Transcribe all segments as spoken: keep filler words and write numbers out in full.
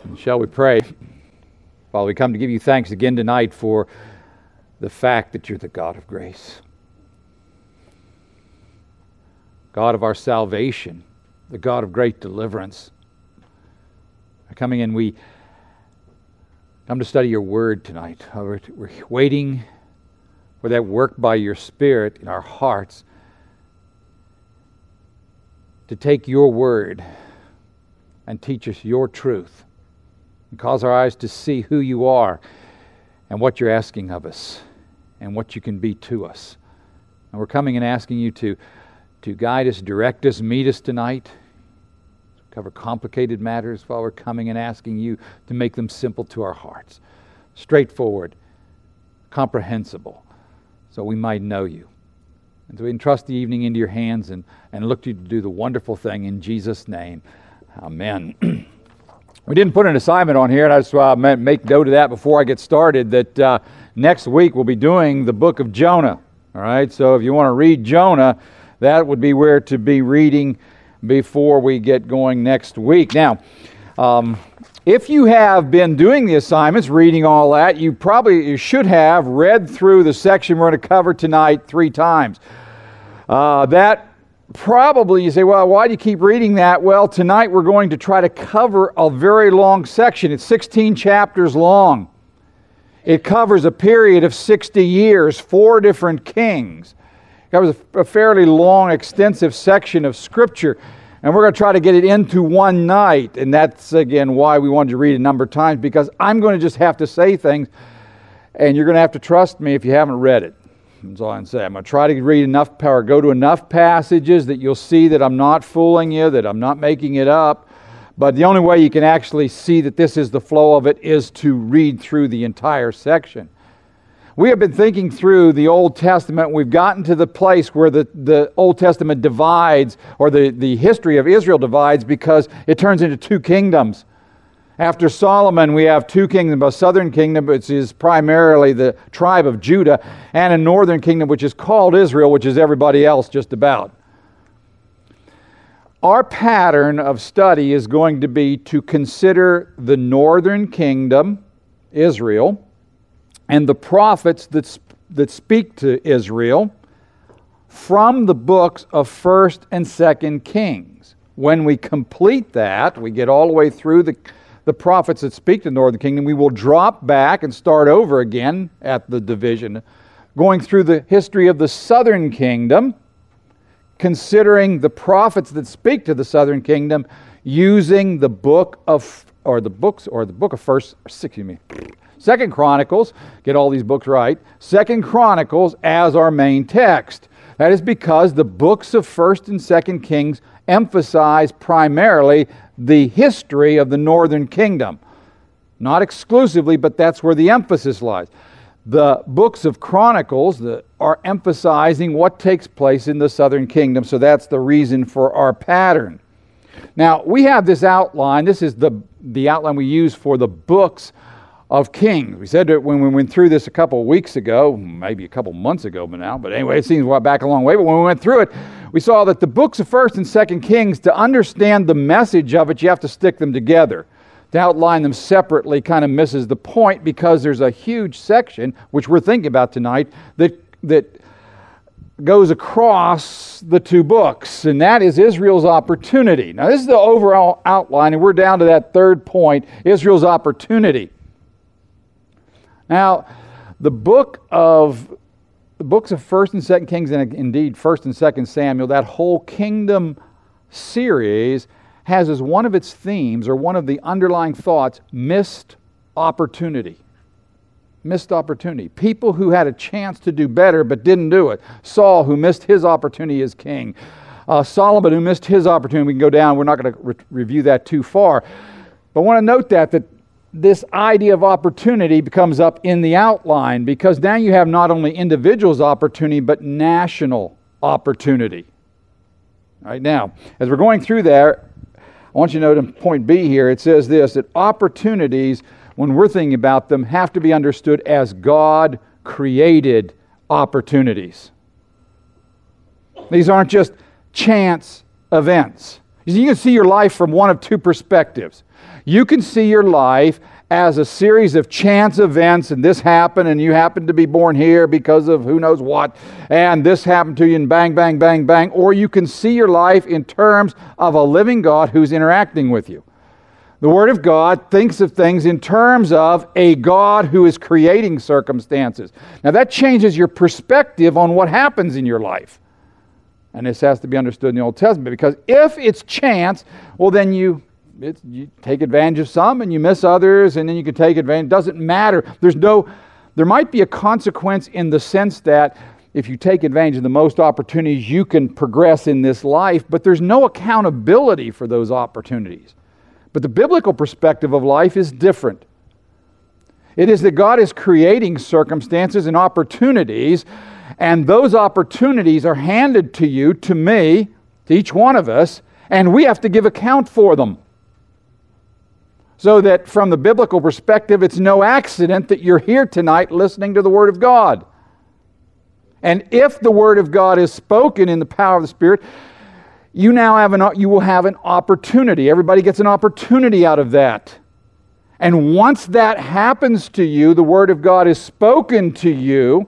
Shall we pray? Father, we come to give you thanks again tonight for the fact that you're the God of grace, God of our salvation, the God of great deliverance. Coming in, we come to study your word tonight. We're waiting for that work by your Spirit in our hearts to take your word and teach us your truth and cause our eyes to see who you are and what you're asking of us and what you can be to us. And we're coming and asking you to, to guide us, direct us, meet us tonight. Cover complicated matters while we're coming and asking you to make them simple to our hearts. Straightforward, comprehensible, so we might know you. And so we entrust the evening into your hands and, and look to you to do the wonderful thing in Jesus' name. Amen. We didn't put an assignment on here, and I just uh, make note of that before I get started, that uh, next week we'll be doing the book of Jonah. All right, so if you want to read Jonah, that would be where to be reading before we get going next week. Now, um, if you have been doing the assignments, reading all that, you probably you should have read through the section we're going to cover tonight three times. Uh, that probably, you say, well, why do you keep reading that? Well, tonight we're going to try to cover a very long section. It's sixteen chapters long. It covers a period of sixty years, four different kings. It covers a fairly long, extensive section of Scripture. And we're going to try to get it into one night. And that's, again, why we wanted to read it a number of times, because I'm going to just have to say things, and you're going to have to trust me if you haven't read it. That's all I can say. I'm going to try to read enough power, go to enough passages that you'll see that I'm not fooling you, that I'm not making it up. But the only way you can actually see that this is the flow of it is to read through the entire section. We have been thinking through the Old Testament. We've gotten to the place where the, the Old Testament divides, or the, the history of Israel divides, because it turns into two kingdoms. After Solomon, we have two kingdoms, a southern kingdom, which is primarily the tribe of Judah, and a northern kingdom, which is called Israel, which is everybody else just about. Our pattern of study is going to be to consider the northern kingdom, Israel, and the prophets that, sp- that speak to Israel from the books of First and Second Kings. When we complete that, we get all the way through the, the prophets that speak to the northern kingdom, we will drop back and start over again at the division, going through the history of the southern kingdom, considering the prophets that speak to the southern kingdom, using the book of, or the books, or the book of First, excuse me, Second Chronicles, get all these books right, Second Chronicles as our main text. That is because the books of First and Second Kings emphasize primarily the history of the northern kingdom. Not exclusively, but that's where the emphasis lies. The books of Chronicles the, are emphasizing what takes place in the southern kingdom, so that's the reason for our pattern. Now, we have this outline. This is the, the outline we use for the books of Kings. We said that when we went through this a couple of weeks ago, maybe a couple months ago by now, but anyway, it seems back a long way, but when we went through it, we saw that the books of First and Second Kings, to understand the message of it, you have to stick them together. To outline them separately kind of misses the point, because there's a huge section, which we're thinking about tonight, that that goes across the two books, and that is Israel's opportunity. Now, this is the overall outline, and we're down to that third point, Israel's opportunity. Now, the book of the books of First and Second Kings, and indeed First and Second Samuel, that whole kingdom series has as one of its themes, or one of the underlying thoughts, missed opportunity. Missed opportunity. People who had a chance to do better but didn't do it. Saul, who missed his opportunity as king. Uh, Solomon, who missed his opportunity. We can go down. We're not going to re- review that too far. But I want to note that, that this idea of opportunity becomes up in the outline, because now you have not only individuals' opportunity, but national opportunity. All right, now, as we're going through there, I want you to note in point B here, it says this, that opportunities, when we're thinking about them, have to be understood as God-created opportunities. These aren't just chance events. You can see your life from one of two perspectives. You can see your life as a series of chance events, and this happened, and you happened to be born here because of who knows what, and this happened to you, and bang, bang, bang, bang. Or you can see your life in terms of a living God who's interacting with you. The Word of God thinks of things in terms of a God who is creating circumstances. Now that changes your perspective on what happens in your life. And this has to be understood in the Old Testament, because if it's chance, well then you, it's, you take advantage of some and you miss others, and then you can take advantage. It doesn't matter. There's no, there might be a consequence in the sense that if you take advantage of the most opportunities, you can progress in this life, but there's no accountability for those opportunities. But the biblical perspective of life is different. It is that God is creating circumstances and opportunities, and those opportunities are handed to you, to me, to each one of us, and we have to give account for them. So that from the biblical perspective, it's no accident that you're here tonight listening to the Word of God. And if the Word of God is spoken in the power of the Spirit, you now have an, you will have an opportunity. Everybody gets an opportunity out of that. And once that happens to you, the Word of God is spoken to you,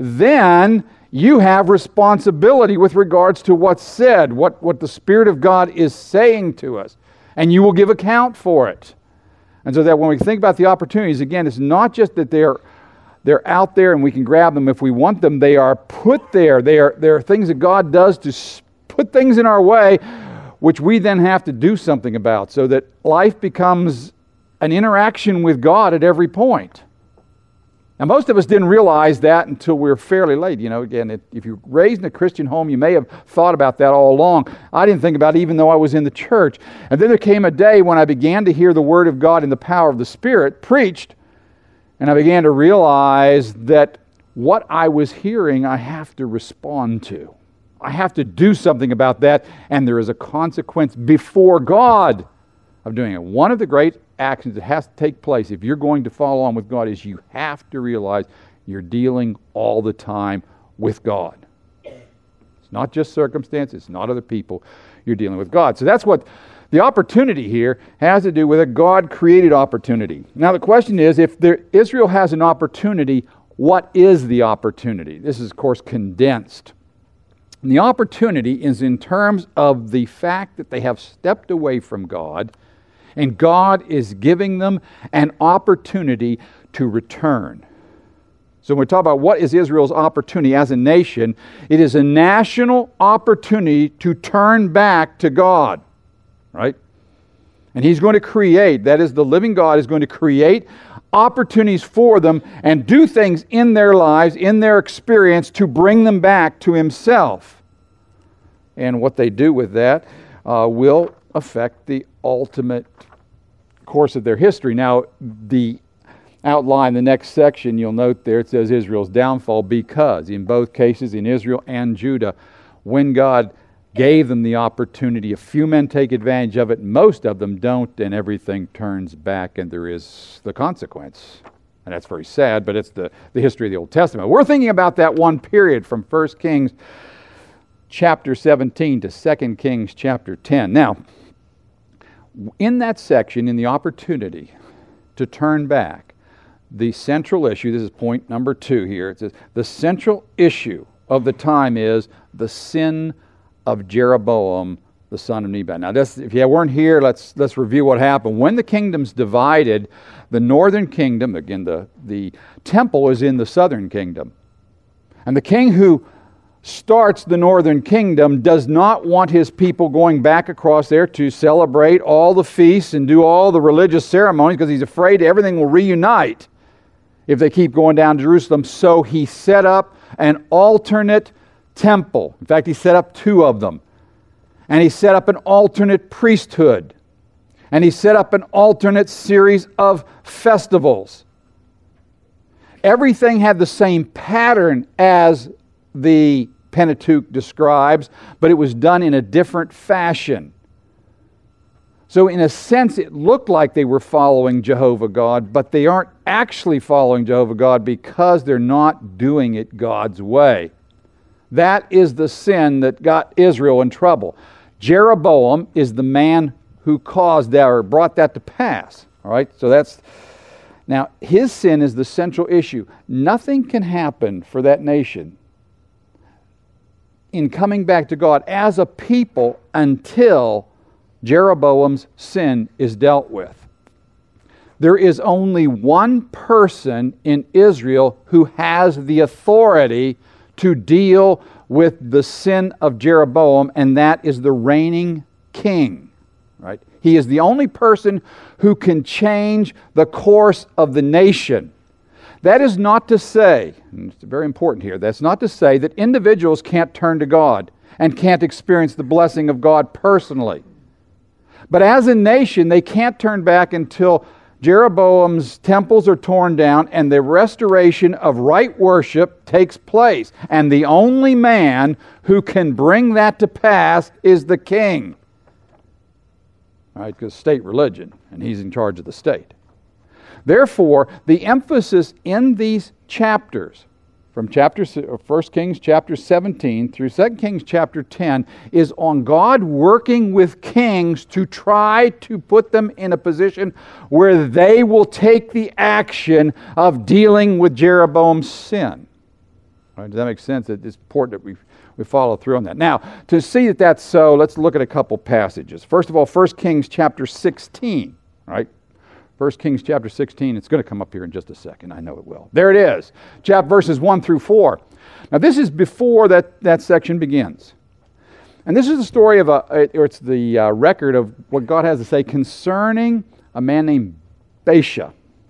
then you have responsibility with regards to what's said, what, what the Spirit of God is saying to us. And you will give account for it. And so that when we think about the opportunities, again, it's not just that they're they're out there and we can grab them if we want them. They are put there. They are, they are things that God does to put things in our way, which we then have to do something about, so that life becomes an interaction with God at every point. Now, most of us didn't realize that until we were fairly late. You know, again, it, if you're raised in a Christian home, you may have thought about that all along. I didn't think about it even though I was in the church. And then there came a day when I began to hear the Word of God in the power of the Spirit preached, and I began to realize that what I was hearing, I have to respond to. I have to do something about that, and there is a consequence before God of doing it. One of the great actions that has to take place if you're going to follow on with God is you have to realize you're dealing all the time with God. It's not just circumstances, it's not other people. You're dealing with God. So that's what the opportunity here has to do with a God-created opportunity. Now the question is, if there, Israel has an opportunity, what is the opportunity? This is, of course, condensed. And the opportunity is in terms of the fact that they have stepped away from God, and God is giving them an opportunity to return. So when we talk about what is Israel's opportunity as a nation, it is a national opportunity to turn back to God, right? And He's going to create, that is, the living God is going to create opportunities for them and do things in their lives, in their experience, to bring them back to Himself. And what they do with that uh, will affect the ultimate course of their history. Now, the outline, the next section, you'll note there, it says Israel's downfall, because in both cases, in Israel and Judah, when God gave them the opportunity, a few men take advantage of it, most of them don't, and everything turns back, and there is the consequence. And that's very sad, but it's the, the history of the Old Testament. We're thinking about that one period from First Kings chapter seventeen to Second Kings chapter ten. Now, in that section, in the opportunity to turn back, the central issue, this is point number two here, it says, the central issue of the time is the sin of Jeroboam, the son of Nebat. Now, this, if you weren't here, let's let's review what happened. When the kingdoms divided, the northern kingdom, again, the, the temple is in the southern kingdom. And the king who starts the northern kingdom does not want his people going back across there to celebrate all the feasts and do all the religious ceremonies, because he's afraid everything will reunite if they keep going down to Jerusalem. So he set up an alternate temple. In fact, he set up two of them. And he set up an alternate priesthood. And he set up an alternate series of festivals. Everything had the same pattern as the Pentateuch describes, but it was done in a different fashion. So in a sense, it looked like they were following Jehovah God, but they aren't actually following Jehovah God because they're not doing it God's way. That is the sin that got Israel in trouble. Jeroboam is the man who caused that or brought that to pass. All right, so that's, now his sin is the central issue. Nothing can happen for that nation in coming back to God as a people until Jeroboam's sin is dealt with. There is only one person in Israel who has the authority to deal with the sin of Jeroboam, and that is the reigning king. Right? He is the only person who can change the course of the nation. That is not to say, and it's very important here, that's not to say that individuals can't turn to God and can't experience the blessing of God personally. But as a nation, they can't turn back until Jeroboam's temples are torn down and the restoration of right worship takes place. And the only man who can bring that to pass is the king. All right, because state religion, and he's in charge of the state. Therefore, the emphasis in these chapters, from chapter First Kings chapter seventeen through Second Kings chapter ten, is on God working with kings to try to put them in a position where they will take the action of dealing with Jeroboam's sin. All right, does that make sense? It's important that we we follow through on that. Now, to see that that's so, let's look at a couple passages. First of all, First Kings chapter sixteen, right? First Kings chapter sixteen, it's going to come up here in just a second. I know it will. There it is. Chapter verses one through four. Now this is before that, that section begins. And this is the story of a, or it's the uh, record of what God has to say concerning a man named Baasha. All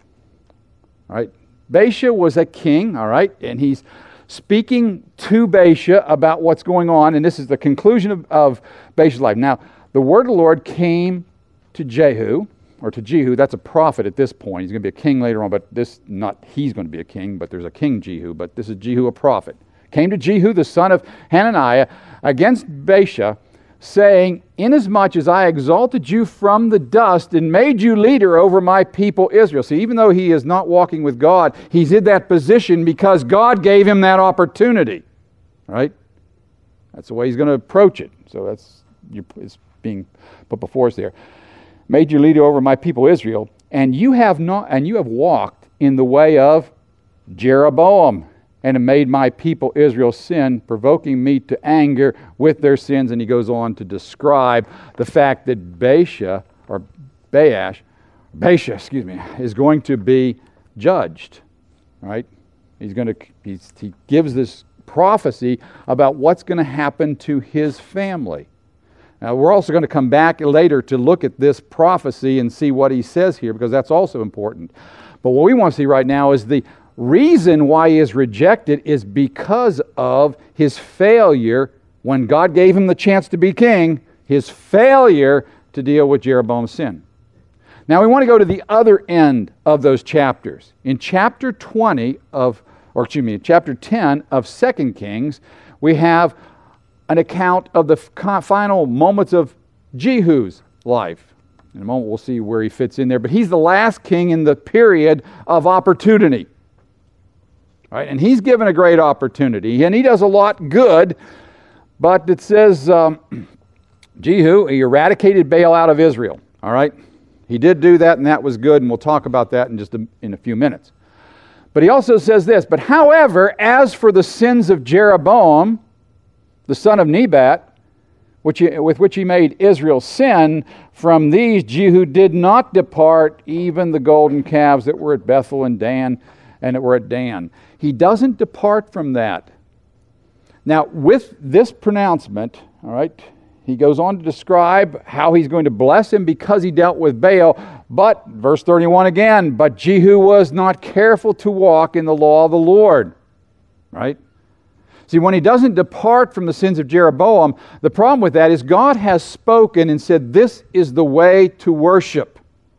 right. Baasha was a king, all right, and he's speaking to Baasha about what's going on, and this is the conclusion of, of Baasha's life. Now, the word of the Lord came to Jehu, or to Jehu. That's a prophet at this point. He's going to be a king later on, but this, not he's going to be a king, but there's a king Jehu, but this is Jehu, a prophet. Came to Jehu, the son of Hananiah, against Baasha, saying, inasmuch as I exalted you from the dust and made you leader over my people Israel. See, even though he is not walking with God, he's in that position because God gave him that opportunity. Right? That's the way he's going to approach it. So that's it's being put before us there. Made you leader over my people Israel, and you have not, and you have walked in the way of Jeroboam, and have made my people Israel sin, provoking me to anger with their sins. And he goes on to describe the fact that Baasha, or Baash, Baasha, excuse me, is going to be judged. Right? He's going to. He's, he gives this prophecy about what's going to happen to his family. Now, we're also going to come back later to look at this prophecy and see what he says here, because that's also important. But what we want to see right now is the reason why he is rejected is because of his failure when God gave him the chance to be king, his failure to deal with Jeroboam's sin. Now we want to go to the other end of those chapters. In chapter twenty of, or excuse me, chapter ten of Second Kings, we have an account of the final moments of Jehu's life. In a moment we'll see where he fits in there, but he's the last king in the period of opportunity. Right? And he's given a great opportunity, and he does a lot good, but it says, um, Jehu, he eradicated Baal out of Israel. All right? He did do that, and that was good, and we'll talk about that in just a, in a few minutes. But he also says this, but however, as for the sins of Jeroboam, the son of Nebat, which he, with which he made Israel sin, from these Jehu did not depart, even the golden calves that were at Bethel and Dan, and that were at Dan. He doesn't depart from that. Now, with this pronouncement, all right, he goes on to describe how he's going to bless him because he dealt with Baal. But, verse thirty-one again, but Jehu was not careful to walk in the law of the Lord. Right? See, when he doesn't depart from the sins of Jeroboam, the problem with that is God has spoken and said, this is the way to worship.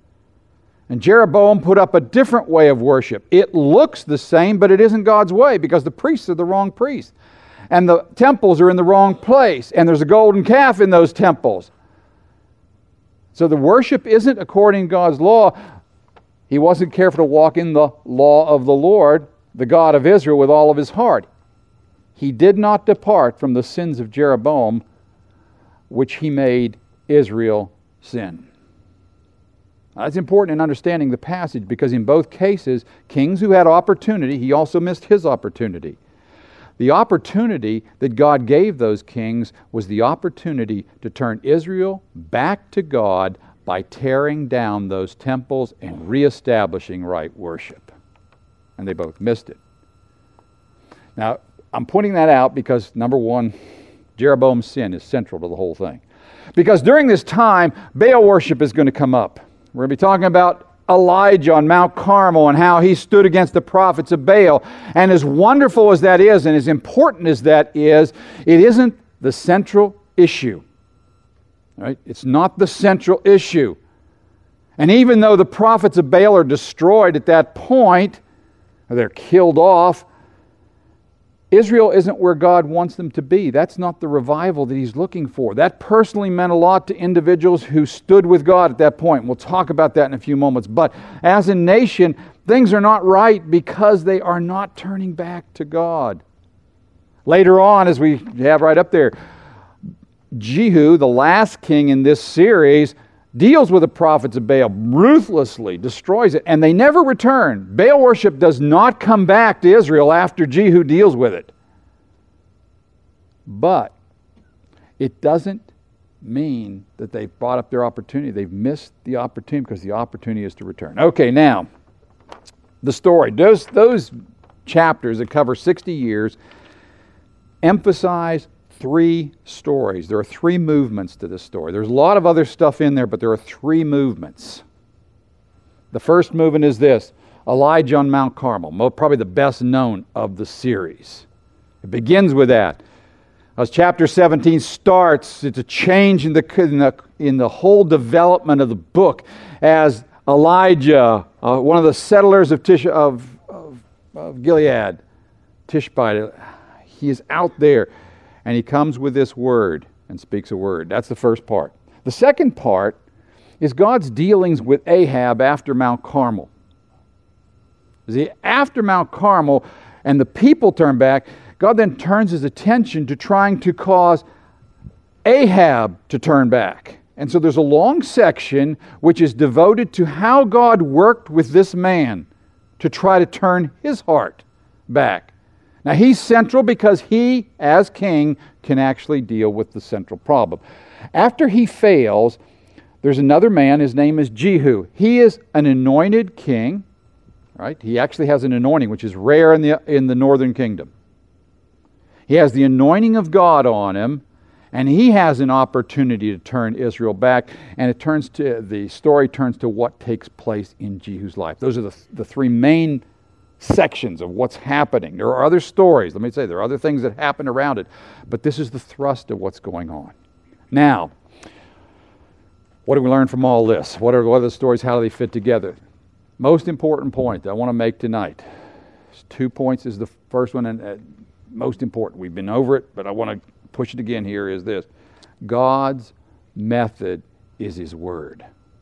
And Jeroboam put up a different way of worship. It looks the same, but it isn't God's way because the priests are the wrong priests. And the temples are in the wrong place. And there's a golden calf in those temples. So the worship isn't according to God's law. He wasn't careful to walk in the law of the Lord, the God of Israel, with all of his heart. He did not depart from the sins of Jeroboam, which he made Israel sin. Now, that's important in understanding the passage because in both cases, kings who had opportunity, he also missed his opportunity. The opportunity that God gave those kings was the opportunity to turn Israel back to God by tearing down those temples and reestablishing right worship. And they both missed it. Now, I'm pointing that out because, number one, Jeroboam's sin is central to the whole thing. Because during this time, Baal worship is going to come up. We're going to be talking about Elijah on Mount Carmel and how he stood against the prophets of Baal. And as wonderful as that is, and as important as that is, it isn't the central issue. Right? It's not the central issue. And even though the prophets of Baal are destroyed at that point, or they're killed off, Israel isn't where God wants them to be. That's not the revival that He's looking for. That personally meant a lot to individuals who stood with God at that point. We'll talk about that in a few moments. But as a nation, things are not right because they are not turning back to God. Later on, as we have right up there, Jehu, the last king in this series, deals with the prophets of Baal, ruthlessly destroys it, and they never return. Baal worship does not come back to Israel after Jehu deals with it. But it doesn't mean that they've brought up their opportunity. They've missed the opportunity because the opportunity is to return. Okay, now, the story. Those, those chapters that cover sixty years emphasize three stories. There are three movements to this story. There's a lot of other stuff in there, but there are three movements. The first movement is this: Elijah on Mount Carmel, probably the best known of the series. It begins with that. As chapter seventeen starts, it's a change in the, in the, in the whole development of the book as Elijah, uh, one of the settlers of, Tish, of, of, of Gilead, Tishbite, he is out there. And he comes with this word and speaks a word. That's the first part. The second part is God's dealings with Ahab after Mount Carmel. See, after Mount Carmel and the people turn back, God then turns His attention to trying to cause Ahab to turn back. And so there's a long section which is devoted to how God worked with this man to try to turn his heart back. Now, he's central because he, as king, can actually deal with the central problem. After he fails, there's another man. His name is Jehu. He is an anointed king, right? He actually has an anointing, which is rare in the, in the northern kingdom. He has the anointing of God on him, and he has an opportunity to turn Israel back. And it turns to the story turns to what takes place in Jehu's life. Those are the, the three main sections of what's happening. There are other stories. Let me say, there are other things that happen around it. But this is the thrust of what's going on. Now, what do we learn from all this? What are, what are the stories? How do they fit together? Most important point that I want to make tonight. There's two points is the first one, and uh, most important. We've been over it, but I want to push it again here, is this. God's method is His Word.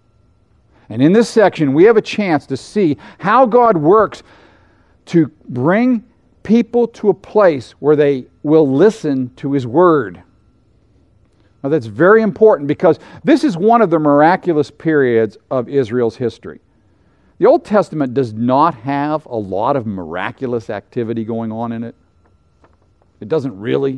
And in this section, we have a chance to see how God works to bring people to a place where they will listen to His Word. Now that's very important because this is one of the miraculous periods of Israel's history. The Old Testament does not have a lot of miraculous activity going on in it. It doesn't really.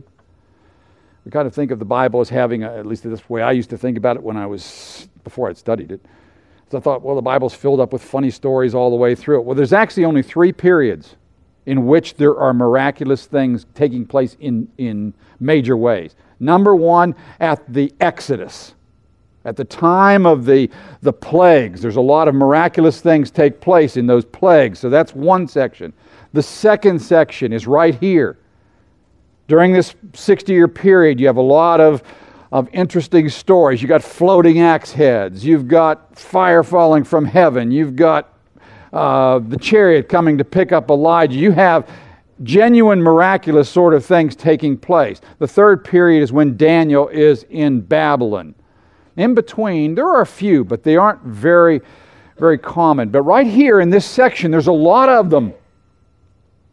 We kind of think of the Bible as having, a, at least this way I used to think about it when I was, before I'd studied it. So I thought, well, the Bible's filled up with funny stories all the way through it. Well, there's actually only three periods in which there are miraculous things taking place in, in major ways. Number one, at the Exodus. At the time of the, the plagues, there's a lot of miraculous things take place in those plagues. So that's one section. The second section is right here. During this sixty-year period, you have a lot of of interesting stories. You've got floating axe heads. You've got fire falling from heaven. You've got uh, the chariot coming to pick up Elijah. You have genuine miraculous sort of things taking place. The third period is when Daniel is in Babylon. In between, there are a few, but they aren't very, very common. But right here in this section, there's a lot of them.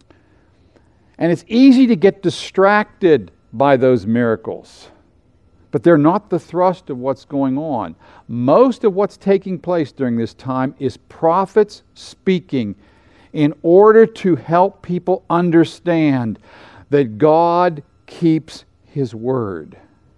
And it's easy to get distracted by those miracles. But they're not the thrust of what's going on. Most of what's taking place during this time is prophets speaking in order to help people understand that God keeps His word.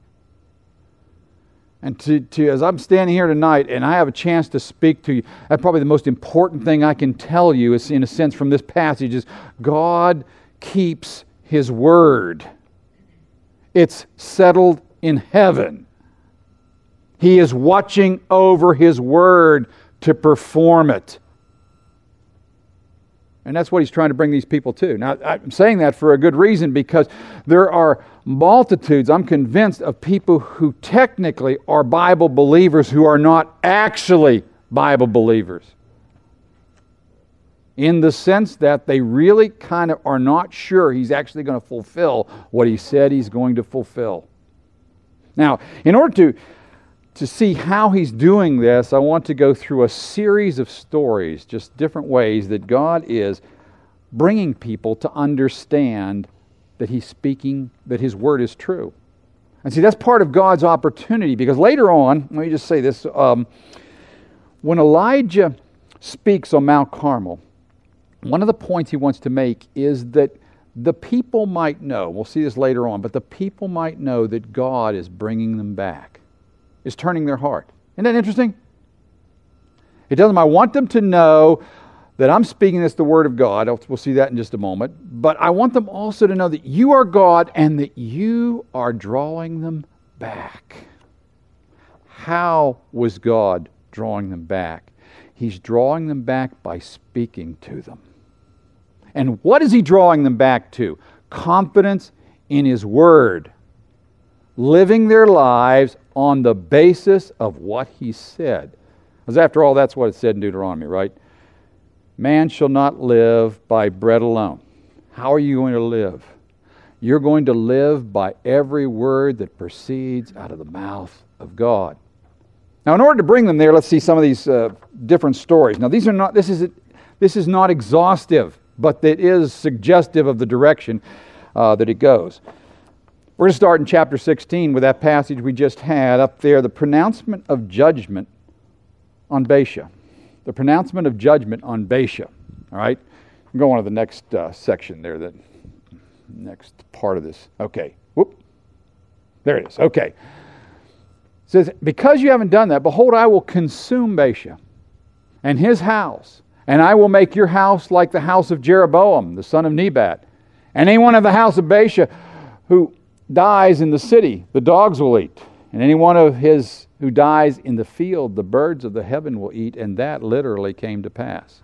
And to, to, as I'm standing here tonight and I have a chance to speak to you, that's probably the most important thing I can tell you is, in a sense, from this passage is God keeps His word. It's settled in heaven. He is watching over His word to perform it. And that's what He's trying to bring these people to. Now, I'm saying that for a good reason, because there are multitudes, I'm convinced, of people who technically are Bible believers who are not actually Bible believers. In the sense that they really kind of are not sure He's actually going to fulfill what He said He's going to fulfill. Now, in order to, to see how He's doing this, I want to go through a series of stories, just different ways that God is bringing people to understand that He's speaking, that His word is true. And see, that's part of God's opportunity, because later on, let me just say this, um, when Elijah speaks on Mount Carmel, one of the points he wants to make is that the people might know, we'll see this later on, but the people might know that God is bringing them back, is turning their heart. Isn't that interesting? It doesn't, I want them to know that I'm speaking this the Word of God. We'll see that in just a moment. But I want them also to know that you are God and that you are drawing them back. How was God drawing them back? He's drawing them back by speaking to them. And what is He drawing them back to? Confidence in His Word. Living their lives on the basis of what He said. Because after all, that's what it said in Deuteronomy, right? Man shall not live by bread alone. How are you going to live? You're going to live by every word that proceeds out of the mouth of God. Now, in order to bring them there, let's see some of these uh, different stories. Now, these are not. This is this is not exhaustive, but it is suggestive of the direction uh, that it goes. We're going to start in chapter sixteen with that passage we just had up there, the pronouncement of judgment on Baasha. The pronouncement of judgment on Baasha. All right? I'm going on to the next uh, section there, the next part of this. Okay. Whoop. There it is. Okay. It says, because you haven't done that, behold, I will consume Baasha and his house, and I will make your house like the house of Jeroboam, the son of Nebat. And anyone of the house of Baasha who dies in the city, the dogs will eat. And any one of his who dies in the field, the birds of the heaven will eat. And that literally came to pass.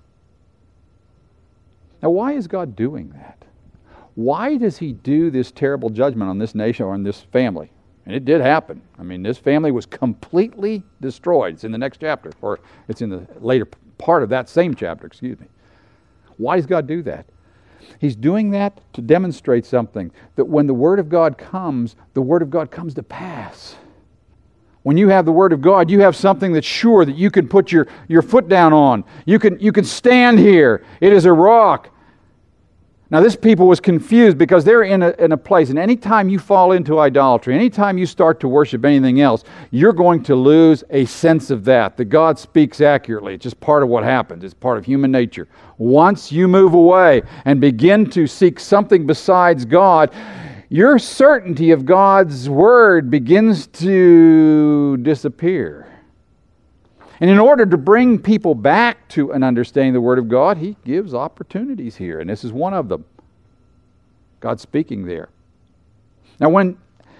Now, why is God doing that? Why does He do this terrible judgment on this nation or on this family? And it did happen. I mean, this family was completely destroyed. It's in the next chapter, or it's in the later part of that same chapter, excuse me. Why does God do that? He's doing that to demonstrate something, that when the Word of God comes, the Word of God comes to pass. When you have the Word of God, you have something that's sure that you can put your, your foot down on. You can, you can stand here. It is a rock. Now, this people was confused because they're in a, in a place, and anytime you fall into idolatry, anytime you start to worship anything else, you're going to lose a sense of that, that God speaks accurately. It's just part of what happens. It's part of human nature. Once you move away and begin to seek something besides God, your certainty of God's Word begins to disappear. And in order to bring people back to an understanding of the Word of God, He gives opportunities here, and this is one of them. God speaking there. Now, when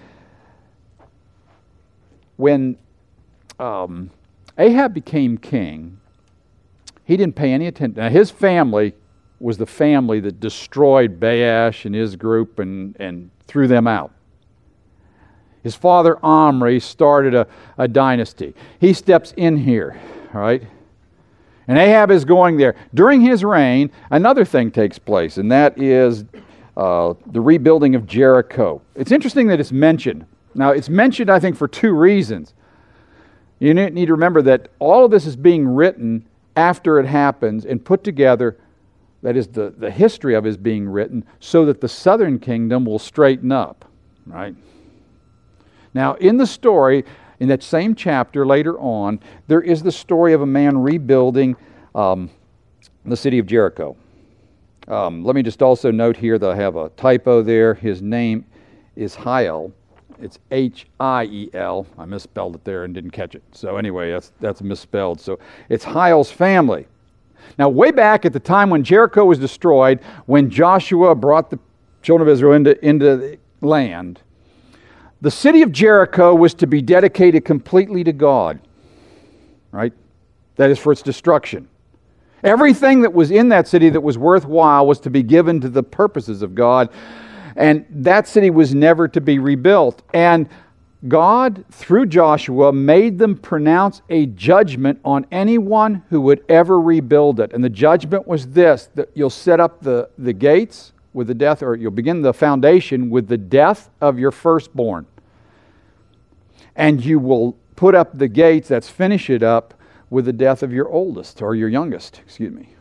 when um, Ahab became king, he didn't pay any attention. Now, his family was the family that destroyed Baasha and his group and, and threw them out. His father Omri started a, a dynasty. He steps in here, all right? And Ahab is going there. During his reign, another thing takes place, and that is uh, the rebuilding of Jericho. It's interesting that it's mentioned. Now, it's mentioned, I think, for two reasons. You need to remember that all of this is being written after it happens and put together. That is, the, the history of it is being written so that the southern kingdom will straighten up, right? Now, in the story, in that same chapter later on, there is the story of a man rebuilding um, the city of Jericho. Um, let me just also note here that I have a typo there. His name is Hiel. It's H I E L. I misspelled it there and didn't catch it. So anyway, that's that's misspelled. So it's Hiel's family. Now, way back at the time when Jericho was destroyed, when Joshua brought the children of Israel into, into the land, the city of Jericho was to be dedicated completely to God, right? That is, for its destruction. Everything that was in that city that was worthwhile was to be given to the purposes of God, and that city was never to be rebuilt. And God, through Joshua, made them pronounce a judgment on anyone who would ever rebuild it. And the judgment was this, that you'll set up the, the gates with the death, or you'll begin the foundation with the death of your firstborn. And you will put up the gates, that's finish it up, with the death of your oldest, or your youngest, excuse me.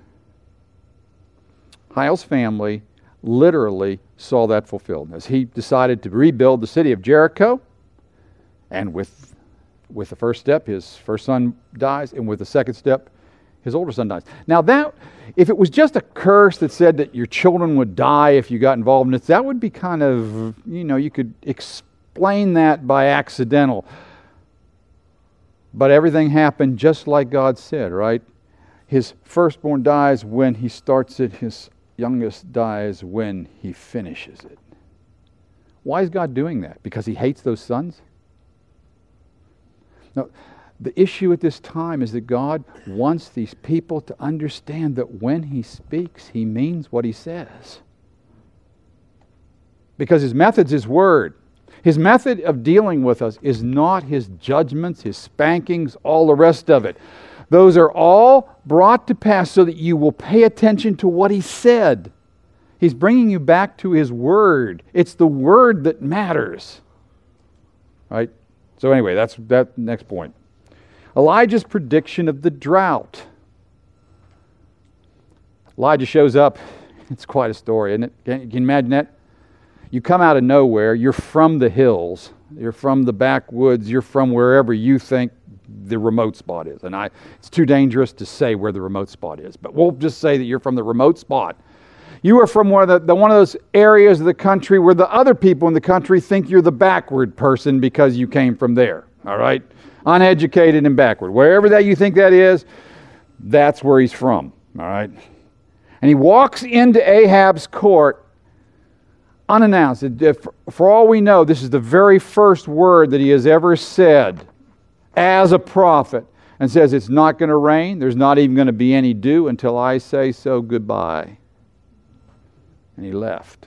Hiel's family literally saw that fulfilled as he decided to rebuild the city of Jericho. And with, with the first step, his first son dies, and with the second step, his older son dies. Now that, if it was just a curse that said that your children would die if you got involved in it, that would be kind of, you know, you could explain that by accidental. But everything happened just like God said, right? His firstborn dies when he starts it. His youngest dies when he finishes it. Why is God doing that? Because he hates those sons? No. The issue at this time is that God wants these people to understand that when he speaks, he means what he says. Because his method's his word. His method of dealing with us is not his judgments, his spankings, all the rest of it. Those are all brought to pass so that you will pay attention to what he said. He's bringing you back to his word. It's the word that matters. Right? So anyway, that's that next point. Elijah's prediction of the drought. Elijah shows up. It's quite a story, isn't it? Can you imagine that? You come out of nowhere. You're from the hills. You're from the backwoods. You're from wherever you think the remote spot is. And I, it's too dangerous to say where the remote spot is. But we'll just say that you're from the remote spot. You are from one of, the, the, one of those areas of the country where the other people in the country think you're the backward person because you came from there. All right? Uneducated and backward. Wherever that you think that is, that's where he's from. All right? And he walks into Ahab's court unannounced. For all we know, this is the very first word that he has ever said as a prophet, and says it's not going to rain. There's not even going to be any dew until I say so, goodbye. And he left.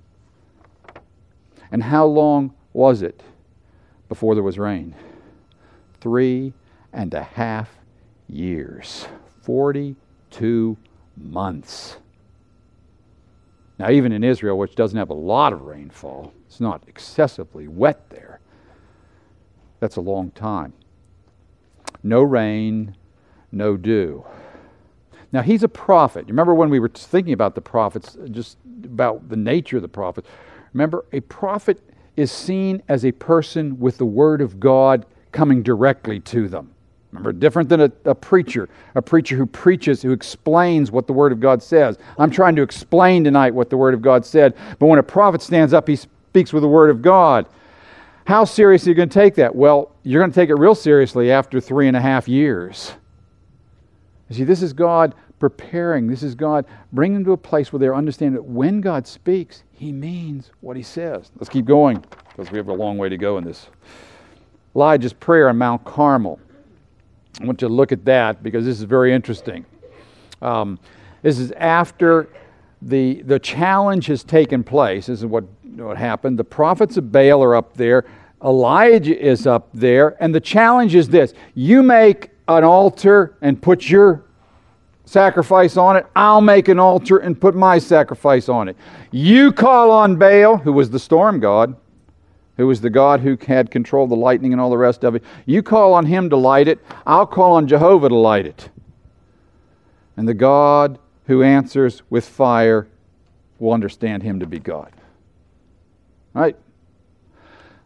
And how long was it before there was rain? Three and a half years. Forty-two months. Now, even in Israel, which doesn't have a lot of rainfall, it's not excessively wet there. That's a long time. No rain, no dew. Now, he's a prophet. Remember when we were thinking about the prophets, just about the nature of the prophets? Remember, a prophet is seen as a person with the Word of God coming directly to them. Remember, different than a, a preacher, a preacher who preaches, who explains what the Word of God says. I'm trying to explain tonight what the Word of God said, but when a prophet stands up, he speaks with the Word of God. How seriously are you going to take that? Well, you're going to take it real seriously after three and a half years. You see, this is God preparing. This is God bringing them to a place where they're understanding that when God speaks, he means what he says. Let's keep going, because we have a long way to go in this. Elijah's prayer on Mount Carmel. I want you to look at that because this is very interesting. Um, this is after the the challenge has taken place. This is what, what happened. The prophets of Baal are up there. Elijah is up there. And the challenge is this. You make an altar and put your sacrifice on it. I'll make an altar and put my sacrifice on it. You call on Baal, who was the storm god, who was the God who had control of the lightning and all the rest of it. You call on him to light it. I'll call on Jehovah to light it. And the God who answers with fire will understand him to be God. Right?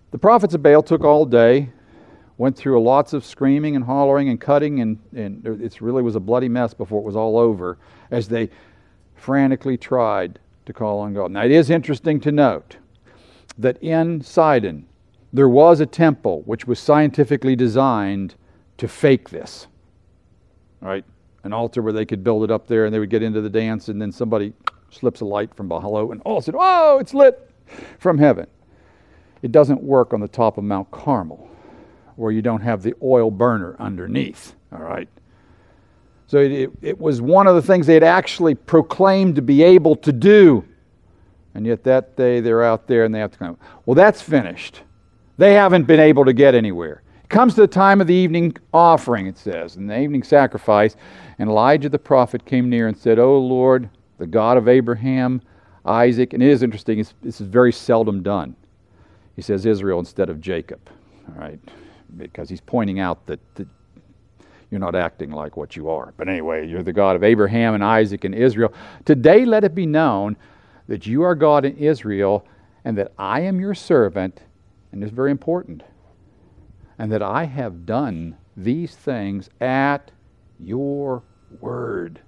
The prophets of Baal took all day, went through lots of screaming and hollering and cutting, and, and it really was a bloody mess before it was all over, as they frantically tried to call on God. Now, it is interesting to note that in Sidon, there was a temple which was scientifically designed to fake this. All right? An altar where they could build it up there, and they would get into the dance, and then somebody slips a light from below, and all of a sudden, oh, it's lit from heaven. It doesn't work on the top of Mount Carmel, where you don't have the oil burner underneath. All right? So it, it, it was one of the things they had actually proclaimed to be able to do. And yet that day they're out there and they have to come. Well, that's finished. They haven't been able to get anywhere. It comes to the time of the evening offering, it says, and the evening sacrifice. And Elijah the prophet came near and said, "O Lord, the God of Abraham, Isaac," and it is interesting, it's, this is very seldom done. He says Israel instead of Jacob, all right, because he's pointing out that, that you're not acting like what you are. But anyway, you're the God of Abraham and Isaac and Israel. Today let it be known that you are God in Israel, and that I am your servant, and this is very important, and that I have done these things at your word.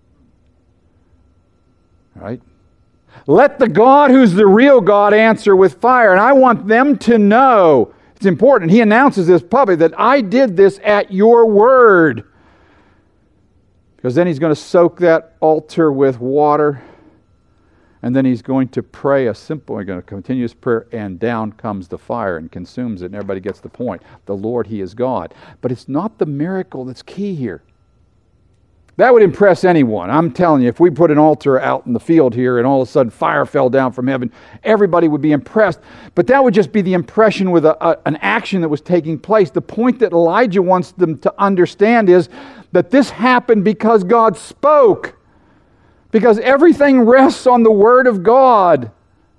All right? Let the God who's the real God answer with fire. And I want them to know, it's important, he announces this publicly, that I did this at your word. Because then he's going to soak that altar with water, and then he's going to pray a simple, we're going to continue his prayer, and down comes the fire and consumes it, and everybody gets the point. The Lord, he is God. But it's not the miracle that's key here. That would impress anyone. I'm telling you, if we put an altar out in the field here and all of a sudden fire fell down from heaven, everybody would be impressed. But that would just be the impression with a, a, an action that was taking place. The point that Elijah wants them to understand is that this happened because God spoke. Because everything rests on the Word of God.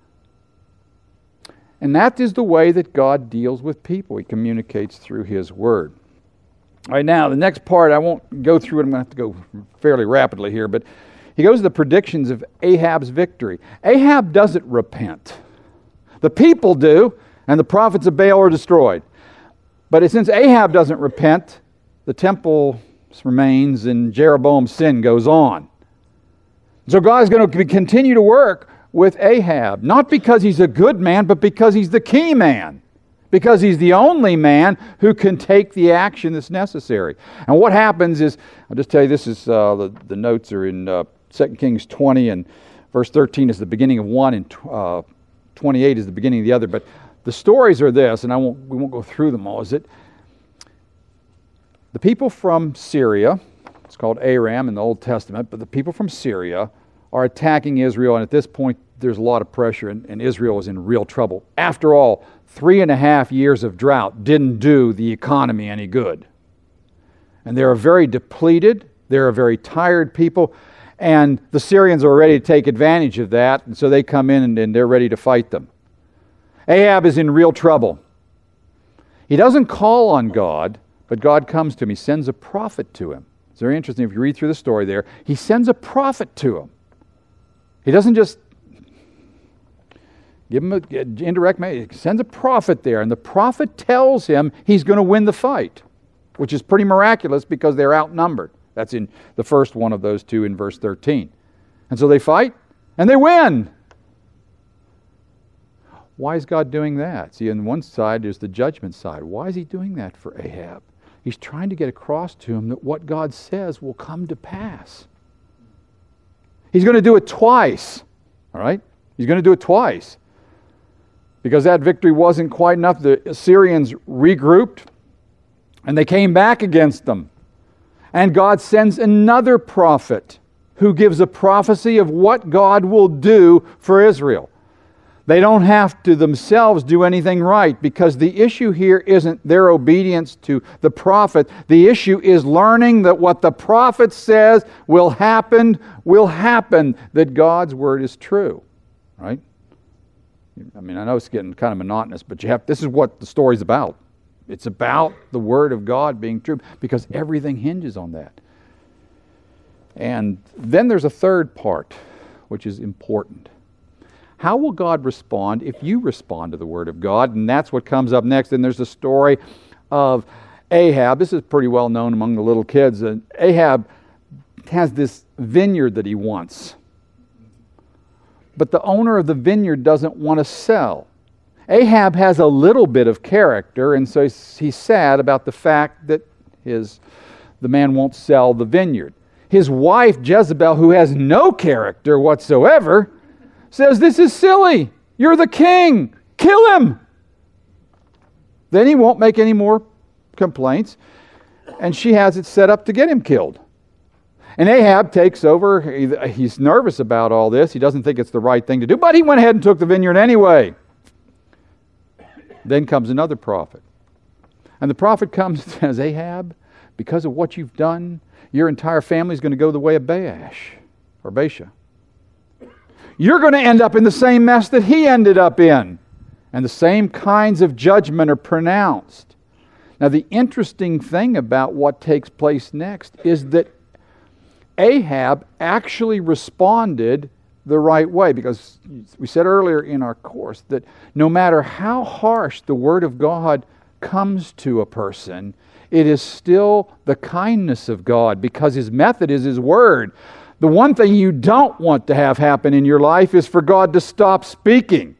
And that is the way that God deals with people. He communicates through His Word. All right, now, the next part, I won't go through it. I'm going to have to go fairly rapidly here. But he goes to the predictions of Ahab's victory. Ahab doesn't repent. The people do, and the prophets of Baal are destroyed. But since Ahab doesn't repent, the temple remains and Jeroboam's sin goes on. So God's going to continue to work with Ahab, not because he's a good man, but because he's the key man. Because he's the only man who can take the action that's necessary. And what happens is, I'll just tell you, this is, uh, the, the notes are in uh, Second Kings twenty, and verse thirteen is the beginning of one, and uh, twenty-eight is the beginning of the other. But the stories are this, and I won't, we won't go through them all, is it? The people from Syria, it's called Aram in the Old Testament, but the people from Syria are attacking Israel, and at this point there's a lot of pressure, and, and Israel is in real trouble. After all, three and a half years of drought didn't do the economy any good. And they're very depleted, they're a very tired people, and the Syrians are ready to take advantage of that, and so they come in and, and they're ready to fight them. Ahab is in real trouble. He doesn't call on God, but God comes to him. He sends a prophet to him. It's very interesting if you read through the story there. He sends a prophet to him. He doesn't just give him an indirect message. He sends a prophet there, and the prophet tells him he's going to win the fight, which is pretty miraculous because they're outnumbered. That's in the first one of those two in verse thirteen. And so they fight, and they win. Why is God doing that? See, on one side, there's the judgment side. Why is he doing that for Ahab? He's trying to get across to him that what God says will come to pass. He's going to do it twice. All right? He's going to do it twice. Because that victory wasn't quite enough. The Assyrians regrouped, and they came back against them. And God sends another prophet who gives a prophecy of what God will do for Israel. They don't have to themselves do anything right, because the issue here isn't their obedience to the prophet. The issue is learning that what the prophet says will happen, will happen, that God's word is true. Right? I mean, I know it's getting kind of monotonous, but you have, this is what the story's about. It's about the word of God being true, because everything hinges on that. And then there's a third part, which is important. How will God respond if you respond to the Word of God? And that's what comes up next. And there's the story of Ahab. This is pretty well known among the little kids. And Ahab has this vineyard that he wants. But the owner of the vineyard doesn't want to sell. Ahab has a little bit of character, and so he's sad about the fact that his the man won't sell the vineyard. His wife, Jezebel, who has no character whatsoever, says, "This is silly. You're the king. Kill him." Then he won't make any more complaints, and she has it set up to get him killed. And Ahab takes over. He's nervous about all this. He doesn't think it's the right thing to do, but he went ahead and took the vineyard anyway. Then comes another prophet. And the prophet comes and says, "Ahab, because of what you've done, your entire family is going to go the way of Baash or Baasha. You're going to end up in the same mess that he ended up in. And the same kinds of judgment are pronounced." Now, the interesting thing about what takes place next is that Ahab actually responded the right way, because we said earlier in our course that no matter how harsh the Word of God comes to a person, it is still the kindness of God, because His method is His Word. The one thing you don't want to have happen in your life is for God to stop speaking.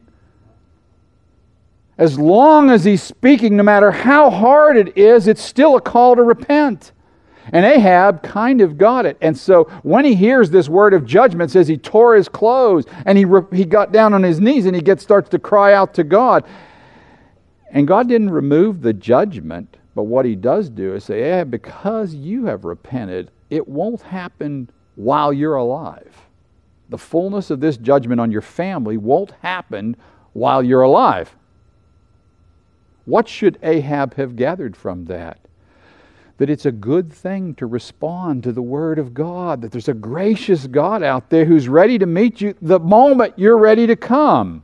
As long as He's speaking, no matter how hard it is, it's still a call to repent. And Ahab kind of got it. And so when he hears this word of judgment, it says he tore his clothes and he re- he got down on his knees and he gets starts to cry out to God. And God didn't remove the judgment, but what He does do is say, "Ahab, because you have repented, it won't happen while you're alive. The fullness of this judgment on your family won't happen while you're alive." What should Ahab have gathered from that? That it's a good thing to respond to the Word of God, that there's a gracious God out there who's ready to meet you the moment you're ready to come.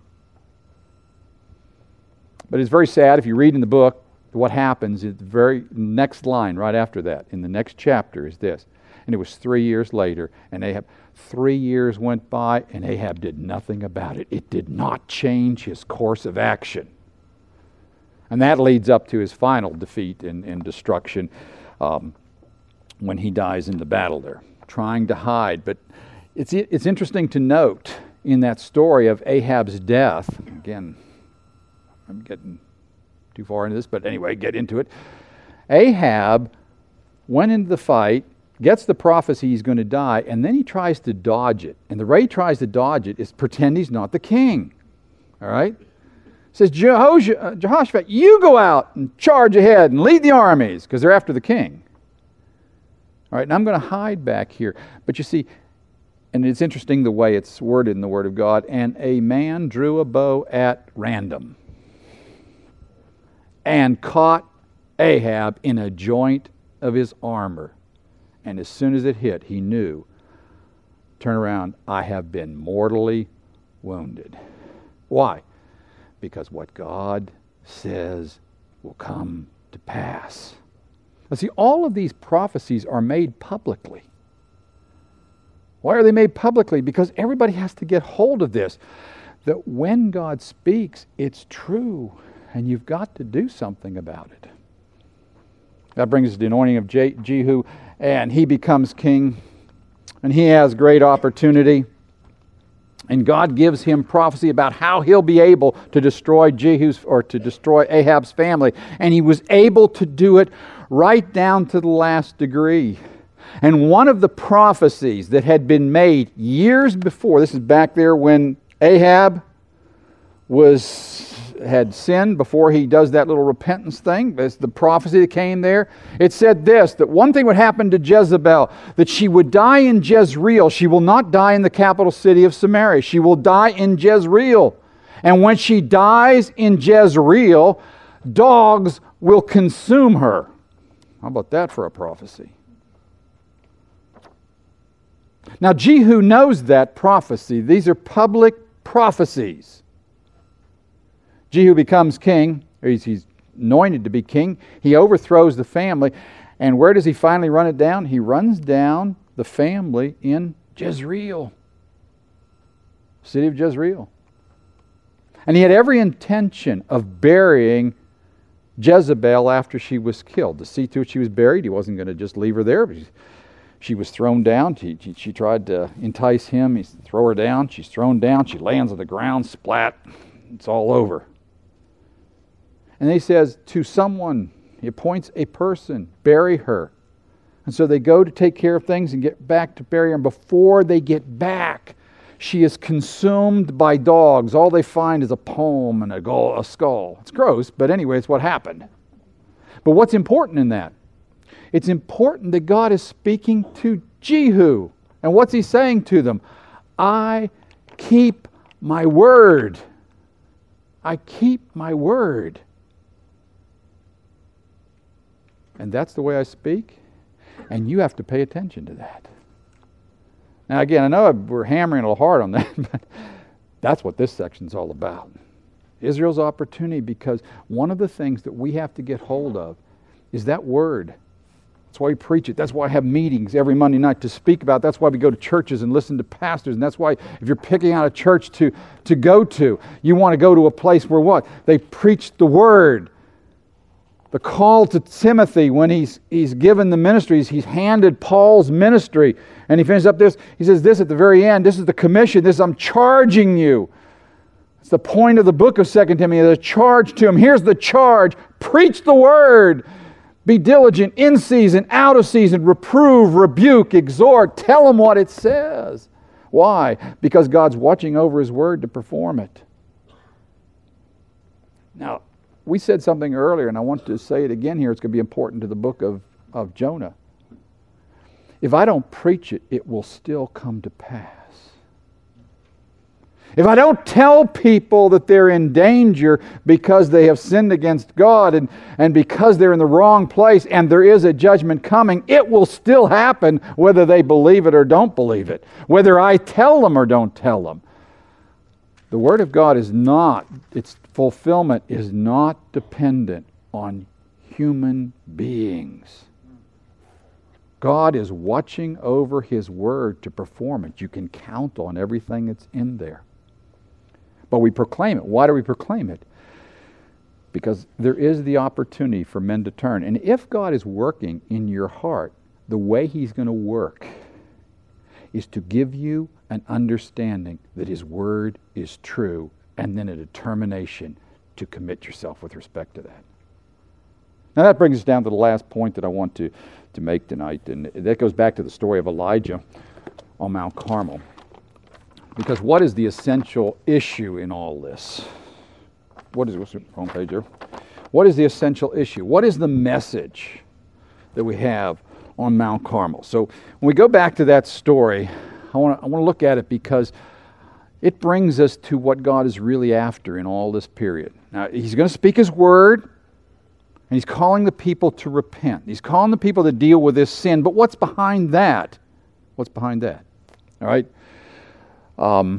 But it's very sad if you read in the book what happens in the very next line right after that, in the next chapter, is this. And it was three years later, and Ahab, three years went by, and Ahab did nothing about it. It did not change his course of action. And that leads up to his final defeat and, and destruction. Um, when he dies in the battle there, trying to hide. But it's it's interesting to note in that story of Ahab's death, again, I'm getting too far into this, but anyway, get into it. Ahab went into the fight, gets the prophecy he's going to die, and then he tries to dodge it. And the way he tries to dodge it is pretend he's not the king. All right? Says, "Jehoshaphat, you go out and charge ahead and lead the armies," because they're after the king. All right, and I'm going to hide back here. But you see, and it's interesting the way it's worded in the Word of God, "And a man drew a bow at random and caught Ahab in a joint of his armor. And as soon as it hit, he knew, turn around, I have been mortally wounded." Why? Because what God says will come to pass. Now see, all of these prophecies are made publicly. Why are they made publicly? Because everybody has to get hold of this. That when God speaks, it's true, and you've got to do something about it. That brings us to the anointing of Jehu, and he becomes king, and he has great opportunity. And God gives him prophecy about how he'll be able to destroy Jehu's or to destroy Ahab's family. And he was able to do it right down to the last degree. And one of the prophecies that had been made years before, this is back there when Ahab was had sinned, before he does that little repentance thing. It's the prophecy that came there. It said this, that one thing would happen to Jezebel, that she would die in Jezreel. She will not die in the capital city of Samaria. She will die in Jezreel. And when she dies in Jezreel, dogs will consume her. How about that for a prophecy? Now, Jehu knows that prophecy. These are public prophecies. Jehu becomes king, or he's, he's anointed to be king. He overthrows the family. And where does he finally run it down? He runs down the family in Jezreel. City of Jezreel. And he had every intention of burying Jezebel after she was killed. To see to it she was buried, he wasn't going to just leave her there. She was thrown down. She, she, she tried to entice him. He said, throw her down. She's thrown down. She lands on the ground, splat. It's all over. And he says to someone, he appoints a person, bury her. And so they go to take care of things and get back to bury her. And before they get back, she is consumed by dogs. All they find is a palm and a, gull, a skull. It's gross, but anyway, it's what happened. But what's important in that? It's important that God is speaking to Jehu. And what's he saying to them? I keep my word. I keep my word. And that's the way I speak. And you have to pay attention to that. Now again, I know we're hammering a little hard on that, but that's what this section's all about. Israel's opportunity, because one of the things that we have to get hold of is that word. That's why we preach it. That's why I have meetings every Monday night to speak about. That's why we go to churches and listen to pastors. And that's why if you're picking out a church to, to go to, you want to go to a place where what? They preach the word. The call to Timothy when he's he's given the ministries, he's handed Paul's ministry. And he finishes up this, he says this at the very end, this is the commission, this I'm charging you. It's the point of the book of Second Timothy, the charge to him. Here's the charge, preach the word. Be diligent in season, out of season, reprove, rebuke, exhort, tell them what it says. Why? Because God's watching over His word to perform it. Now, we said something earlier, and I want to say it again here. It's going to be important to the book of, of Jonah. If I don't preach it, it will still come to pass. If I don't tell people that they're in danger because they have sinned against God and, and because they're in the wrong place and there is a judgment coming, it will still happen whether they believe it or don't believe it, whether I tell them or don't tell them. The Word of God is not, its fulfillment is not dependent on human beings. God is watching over His Word to perform it. You can count on everything that's in there. But we proclaim it. Why do we proclaim it? Because there is the opportunity for men to turn. And if God is working in your heart, the way He's going to work is to give you an understanding that His Word is true, and then a determination to commit yourself with respect to that. Now that brings us down to the last point that I want to, to make tonight, and that goes back to the story of Elijah on Mount Carmel. Because what is the essential issue in all this? What is, what's the home page here? What is the essential issue? What is the message that we have on Mount Carmel? So when we go back to that story, I want to I want to look at it because it brings us to what God is really after in all this period. Now, He's going to speak His word, and He's calling the people to repent. He's calling the people to deal with this sin. But what's behind that? What's behind that? All right? Um,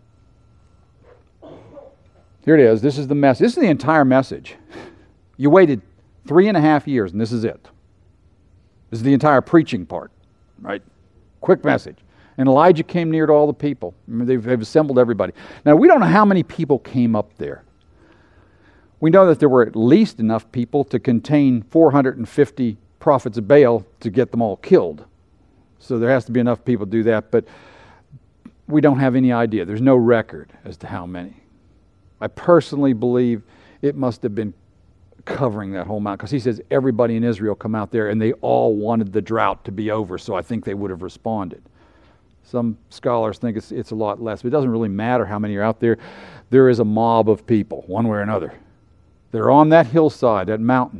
here it is. This is the message. This is the entire message. You waited three and a half years, and this is it. This is the entire preaching part, right? Quick message. And Elijah came near to all the people. I mean, they've, they've assembled everybody. Now, we don't know how many people came up there. We know that there were at least enough people to contain four hundred fifty prophets of Baal to get them all killed. So there has to be enough people to do that, but we don't have any idea. There's no record as to how many. I personally believe it must have been covering that whole mountain, because he says everybody in Israel come out there and they all wanted the drought to be over, so I think they would have responded. Some scholars think it's, it's a lot less, but it doesn't really matter how many are out there. There is a mob of people, one way or another. They're on that hillside, that mountain.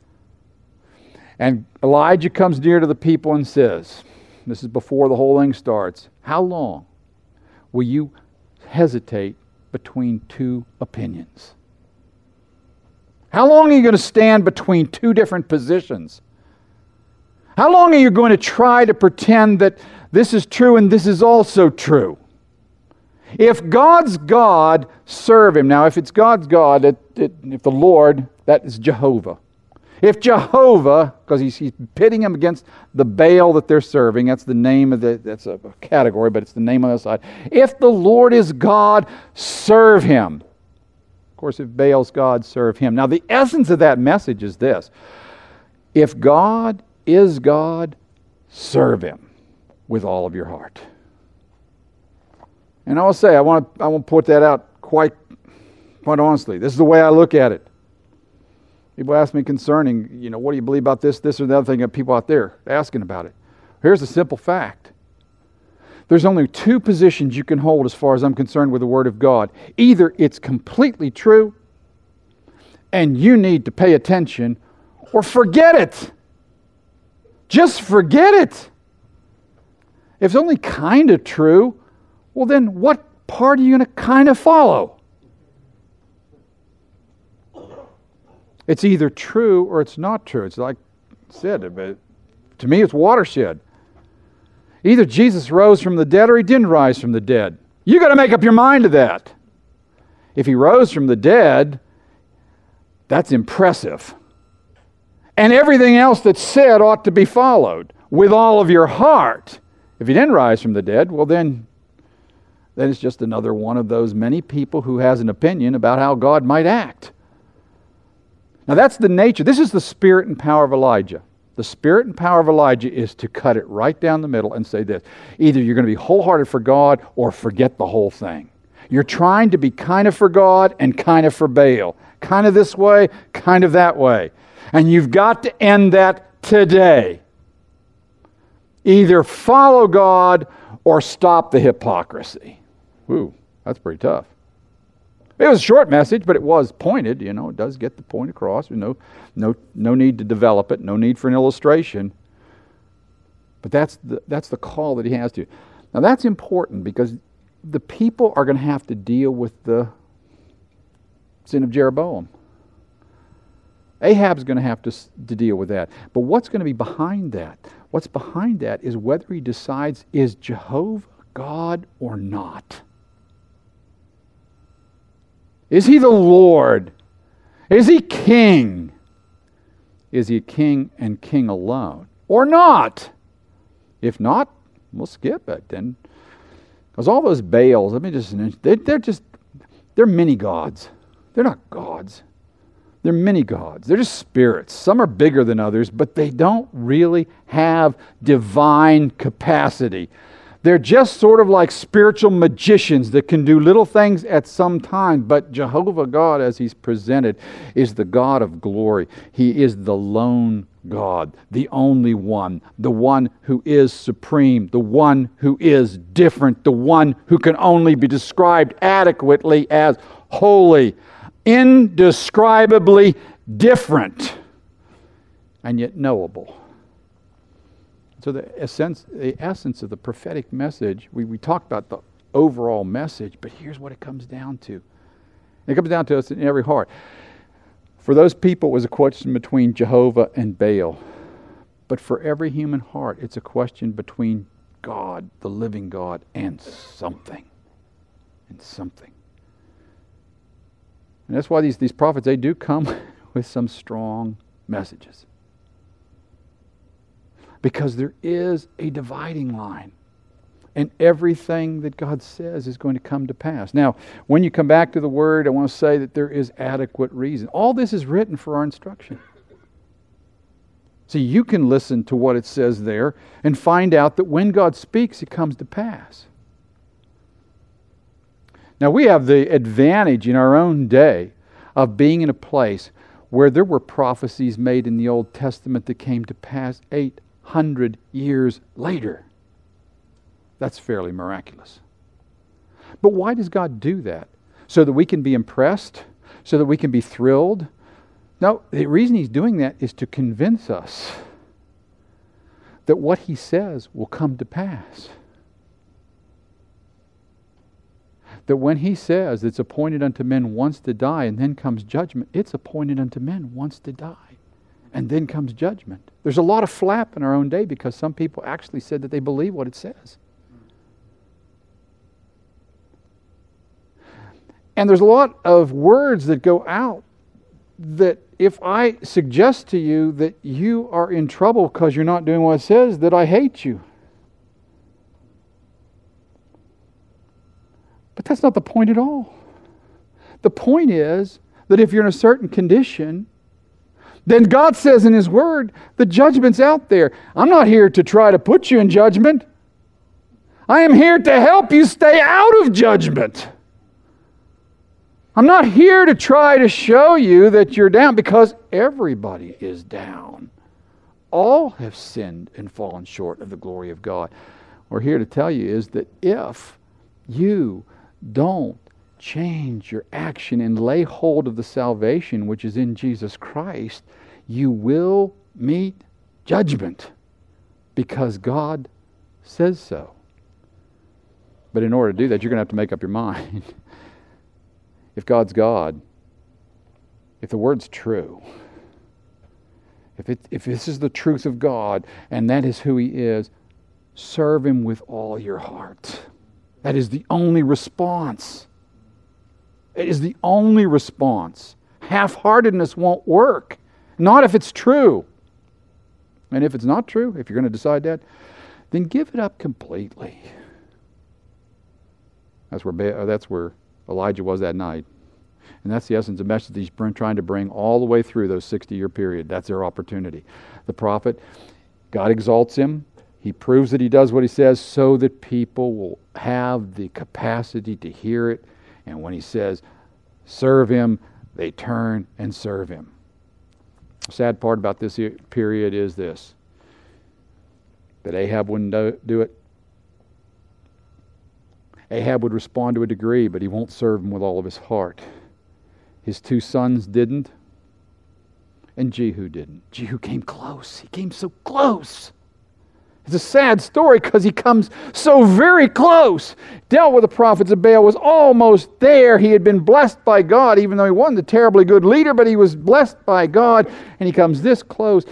And Elijah comes near to the people and says, this is before the whole thing starts, how long will you hesitate between two opinions? How long are you going to stand between two different positions? How long are you going to try to pretend that this is true and this is also true? If God's God, serve Him. Now, if it's God's God, it, it, if the Lord, that is Jehovah. If Jehovah, because he's, he's pitting him against the Baal that they're serving, that's the name of the, that's a category, but it's the name on the side. If the Lord is God, serve Him. course, if Baal's God, serve him. Now, the essence of that message is this. If God is God, serve him with all of your heart. And I will say, I want to I want to put that out quite, quite honestly. This is the way I look at it. People ask me concerning, you know, what do you believe about this, this, or the other thing, and people out there asking about it. Here's a simple fact. There's only two positions you can hold as far as I'm concerned with the Word of God. Either it's completely true, and you need to pay attention, or forget it. Just forget it. If it's only kind of true, well then what part are you going to kind of follow? It's either true or it's not true. It's like I said, but to me it's watershed. Either Jesus rose from the dead or he didn't rise from the dead. You got to make up your mind to that. If he rose from the dead, that's impressive. And everything else that's said ought to be followed with all of your heart. If he didn't rise from the dead, well then, then it's just another one of those many people who has an opinion about how God might act. Now that's the nature. This is the spirit and power of Elijah. The spirit and power of Elijah is to cut it right down the middle and say this. Either you're going to be wholehearted for God or forget the whole thing. You're trying to be kind of for God and kind of for Baal. Kind of this way, kind of that way. And you've got to end that today. Either follow God or stop the hypocrisy. Whew, that's pretty tough. It was a short message, but it was pointed. You know, it does get the point across. No, no, no need to develop it. No need for an illustration. But that's the, that's the call that he has to. Now that's important because the people are going to have to deal with the sin of Jeroboam. Ahab's going to have to, to deal with that. But what's going to be behind that? What's behind that is whether he decides, is Jehovah God or not? Is he the Lord? Is he king? Is he king and king alone? Or not? If not, we'll skip it then. Because all those Baals, let me just, they're, they're just, they're mini gods. They're not gods. They're mini gods. They're just spirits. Some are bigger than others, but they don't really have divine capacity. They're just sort of like spiritual magicians that can do little things at some time. But Jehovah God, as he's presented, is the God of glory. He is the lone God, the only one, the one who is supreme, the one who is different, the one who can only be described adequately as holy, indescribably different, and yet knowable. So the essence, the essence of the prophetic message, we, we talked about the overall message, but here's what it comes down to. It comes down to us in every heart. For those people, it was a question between Jehovah and Baal. But for every human heart, it's a question between God, the living God, and something. And something. And that's why these, these prophets, they do come with some strong messages. Because there is a dividing line. And everything that God says is going to come to pass. Now, when you come back to the Word, I want to say that there is adequate reason. All this is written for our instruction. See, you can listen to what it says there and find out that when God speaks, it comes to pass. Now, we have the advantage in our own day of being in a place where there were prophecies made in the Old Testament that came to pass eight hundred years later. That's fairly miraculous. But why does God do that? So that we can be impressed? So that we can be thrilled? No, the reason He's doing that is to convince us that what He says will come to pass. That when He says it's appointed unto men once to die and then comes judgment, it's appointed unto men once to die. And then comes judgment. There's a lot of flap in our own day because some people actually said that they believe what it says. And there's a lot of words that go out that if I suggest to you that you are in trouble because you're not doing what it says, that I hate you. But that's not the point at all. The point is that if you're in a certain condition, then God says in His Word, the judgment's out there. I'm not here to try to put you in judgment. I am here to help you stay out of judgment. I'm not here to try to show you that you're down, because everybody is down. All have sinned and fallen short of the glory of God. We're here to tell you is that if you don't change your action and lay hold of the salvation which is in Jesus Christ, you will meet judgment, because God says so. But in order to do that, you're going to have to make up your mind. If God's God, if the Word's true, if it, if this is the truth of God and that is who He is, serve Him with all your heart. That is the only response. It is the only response. Half-heartedness won't work. Not if it's true. And if it's not true, if you're going to decide that, then give it up completely. That's where, that's where Elijah was that night. And that's the essence of the message he's trying to bring all the way through those sixty-year period. That's their opportunity. The prophet, God exalts him. He proves that he does what he says so that people will have the capacity to hear it. And when he says, serve him, they turn and serve him. The sad part about this period is this, that Ahab wouldn't do it. Ahab would respond to a degree, but he won't serve him with all of his heart. His two sons didn't, and Jehu didn't. Jehu came close. He came so close. It's a sad story because he comes so very close. Dealt with the prophets of Baal, was almost there. He had been blessed by God, even though he wasn't a terribly good leader, but he was blessed by God, and he comes this close.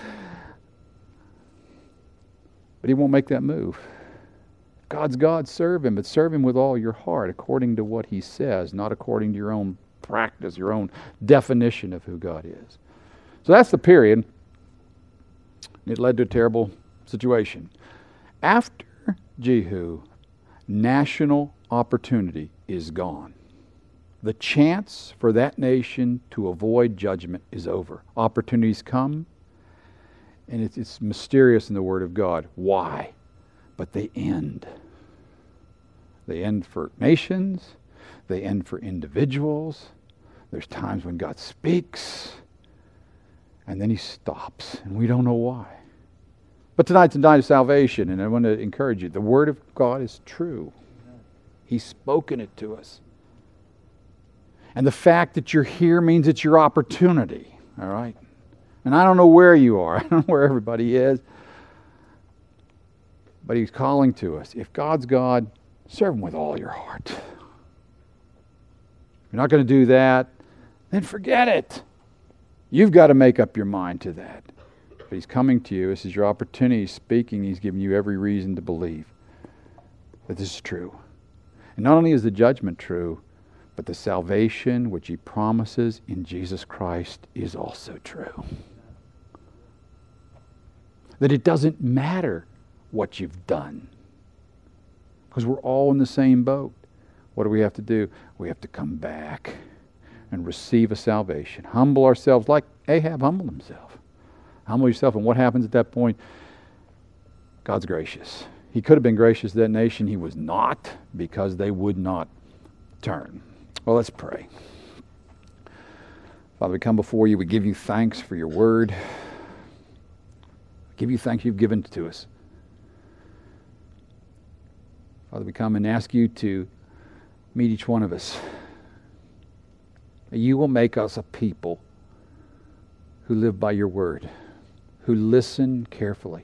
But he won't make that move. God's God, serve him, but serve him with all your heart, according to what he says, not according to your own practice, your own definition of who God is. So that's the period. It led to a terrible situation. After Jehu, national opportunity is gone. The chance for that nation to avoid judgment is over. Opportunities come, and it's, it's mysterious in the Word of God. Why? But they end. They end for nations. They end for individuals. There's times when God speaks, and then He stops, and we don't know why. But tonight's a night of salvation, and I want to encourage you. The Word of God is true. He's spoken it to us. And the fact that you're here means it's your opportunity, all right? And I don't know where you are. I don't know where everybody is. But He's calling to us. If God's God, serve Him with all your heart. If you're not going to do that, then forget it. You've got to make up your mind to that. But He's coming to you. This is your opportunity. He's speaking. He's giving you every reason to believe that this is true. And not only is the judgment true, but the salvation which He promises in Jesus Christ is also true. That it doesn't matter what you've done, because we're all in the same boat. What do we have to do? We have to come back and receive a salvation. Humble ourselves like Ahab humbled himself. Humble yourself, and what happens at that point? God's gracious. He could have been gracious to that nation. He was not, because they would not turn. Well, let's pray. Father, we come before you. We give you thanks for your word. We give you thanks you've given to us. Father, we come and ask you to meet each one of us. You will make us a people who live by your word, who listen carefully,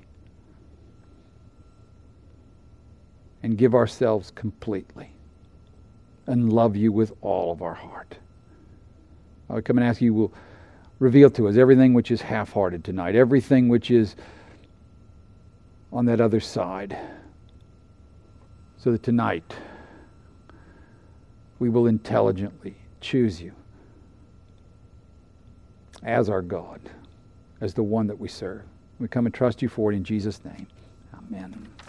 and give ourselves completely, and love you with all of our heart. I would come and ask you will reveal to us everything which is half-hearted tonight, everything which is on that other side, so that tonight we will intelligently choose you as our God, as the one that we serve. We come and trust you for it in Jesus' name. Amen.